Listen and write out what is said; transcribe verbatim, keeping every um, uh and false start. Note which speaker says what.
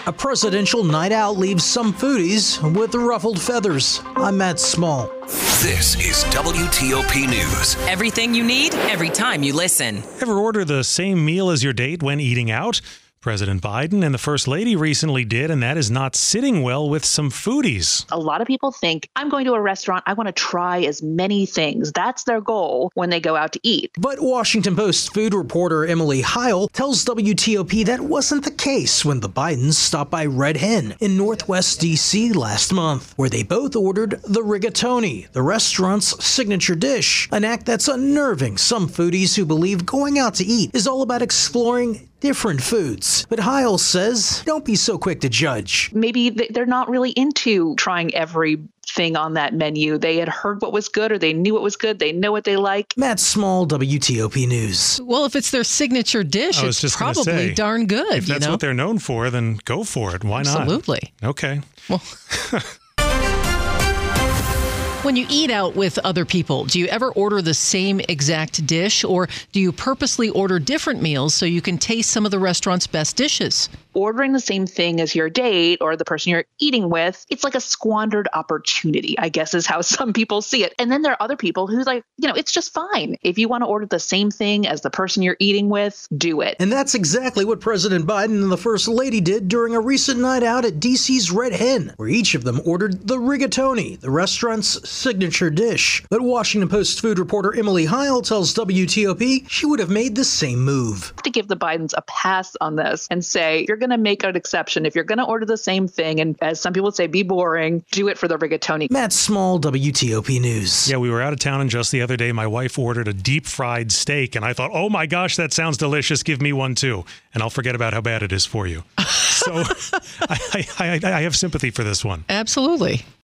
Speaker 1: A presidential night out leaves some foodies with ruffled feathers. I'm Matt Small.
Speaker 2: This is W T O P News.
Speaker 3: Everything you need, every time you listen.
Speaker 4: Ever order the same meal as your date when eating out? President Biden and the First Lady recently did, and that is not sitting well with some foodies.
Speaker 5: A lot of people think, I'm going to a restaurant, I want to try as many things. That's their goal when they go out to eat.
Speaker 1: But Washington Post food reporter Emily Heil tells W T O P that wasn't the case when the Bidens stopped by Red Hen in Northwest D C last month, where they both ordered the rigatoni, the restaurant's signature dish, an act that's unnerving some foodies who believe going out to eat is all about exploring different foods. But Heil says, don't be so quick to judge.
Speaker 5: Maybe they're not really into trying everything on that menu. They had heard what was good, or they knew what was good. They know what they like.
Speaker 1: Matt Small, W T O P News.
Speaker 6: Well, if it's their signature dish, it's probably
Speaker 4: say,
Speaker 6: darn good.
Speaker 4: If that's
Speaker 6: you know?
Speaker 4: what they're known for, then go for it. Why not?
Speaker 6: Absolutely.
Speaker 4: Okay.
Speaker 6: Well, when you eat out with other people, do you ever order the same exact dish, or do you purposely order different meals so you can taste some of the restaurant's best dishes?
Speaker 5: Ordering the same thing as your date or the person you're eating with, it's like a squandered opportunity, I guess is how some people see it. And then there are other people who like, you know, it's just fine. If you want to order the same thing as the person you're eating with, do it.
Speaker 1: And that's exactly what President Biden and the First Lady did during a recent night out at D C's Red Hen, where each of them ordered the rigatoni, the restaurant's signature dish. But Washington Post food reporter Emily Heil tells W T O P she would have made the same move.
Speaker 5: To give the Bidens a pass on this and say, you're going to make an exception. If you're going to order the same thing, and as some people say, be boring, do it for the rigatoni.
Speaker 1: Matt Small, W T O P News.
Speaker 4: Yeah, we were out of town, and just the other day, my wife ordered a deep fried steak, and I thought, oh my gosh, that sounds delicious. Give me one too. And I'll forget about how bad it is for you. So I, I, I, I have sympathy for this one.
Speaker 6: Absolutely.